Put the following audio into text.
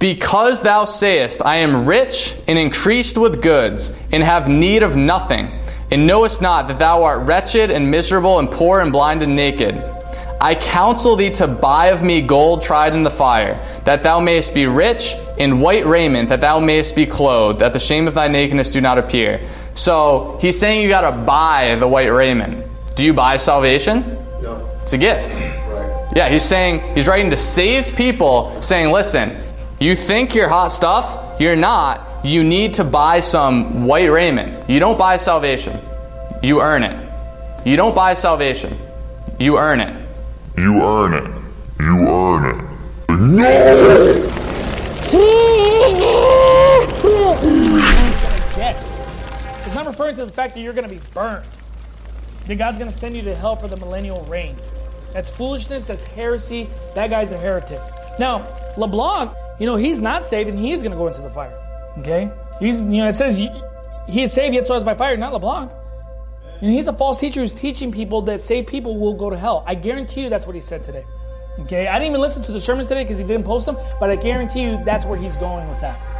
Because thou sayest, I am rich and increased with goods, and have need of nothing, and knowest not that thou art wretched and miserable and poor and blind and naked. I counsel thee to buy of me gold tried in the fire, that thou mayest be rich, in white raiment, that thou mayest be clothed, that the shame of thy nakedness do not appear. So he's saying you got to buy the white raiment. Do you buy salvation? No. It's a gift. Right. Yeah, he's writing to saved people, saying, listen, you think you're hot stuff? You're not. You need to buy some white raiment. You don't buy salvation. You earn it. You don't buy salvation. You earn it. You earn it. You earn it. No! It's not referring to the fact that you're going to be burned. That God's going to send you to hell for the millennial reign. That's foolishness. That's heresy. That guy's a heretic. Now, LeBlanc, he's not saved and he is going to go into the fire. Okay? It says he is saved yet so as by fire, not LeBlanc. And he's a false teacher who's teaching people that saved people will go to hell. I guarantee you that's what he said today. Okay? I didn't even listen to the sermons today because he didn't post them, but I guarantee you that's where he's going with that.